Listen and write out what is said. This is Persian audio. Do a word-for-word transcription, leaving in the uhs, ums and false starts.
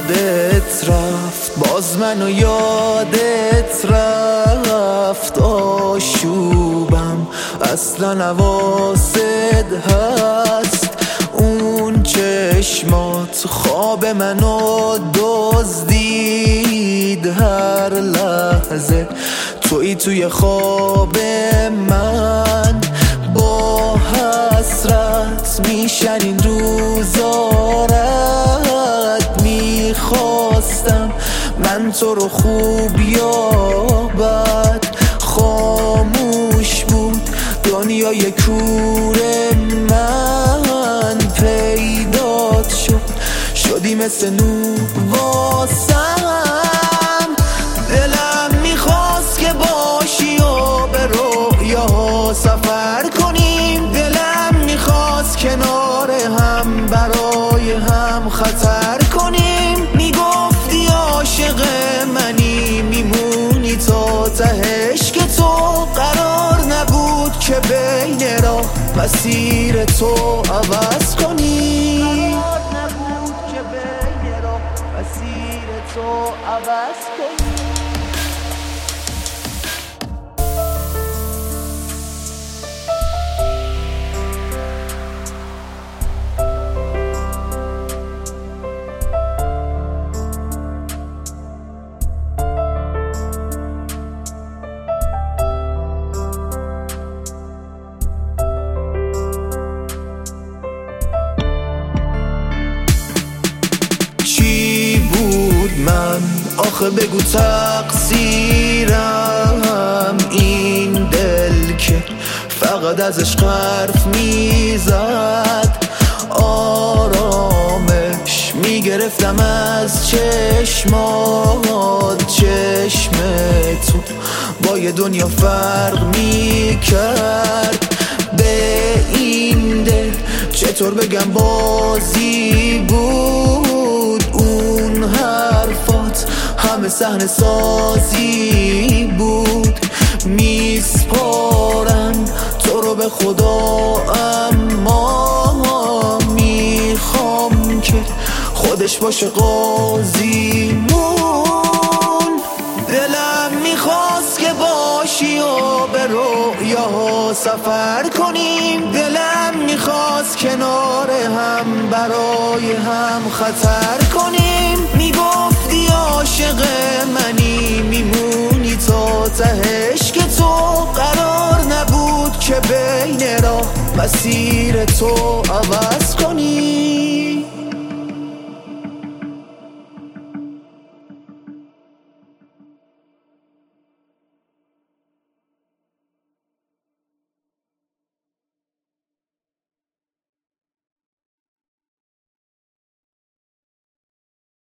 یادت رفت، باز منو یادت رفت. آشوبم اصلا نواست هست، اون چشمات خواب منو دزدید. هر لحظه توی توی خواب من، با حسرت میشن این روزارت. میخواستم من تو رو خوب یا بد، خاموش بود دنیای کور من. پیدات شد شدی مثل نور واسم، دلم میخواست که باشی و به رویا سفر کنیم. دلم میخواست کنار هم برای هم خطر کنیم. میگفتی عاشق منی، میمونی تا تهش، که تو قرار نبود که بین راه مسیر تو عوض کنی. قرار نبود که بین راه مسیر تو عوض کنی. من آخه بگو تقصیرم، این دل که فقط ازش حرف میزد. آرامش میگرفتم از چشمات، چشم تو با یه دنیا فرق میکرد. به این دل چطور بگم بازی بود، اون حرفات همه صحنه سازی بود. میسپارم تو رو به خدا، اما میخوام که خودش باشه قاضیمون. دلم میخواست که باشی و به رویا سفر کنیم. دلم میخواست کنار هم برای هم خطر کنیم. میگفتی عاشق منی، میمونی تا تهش، که تو قرار نبود که بین راه مسیر تو عوض کنی.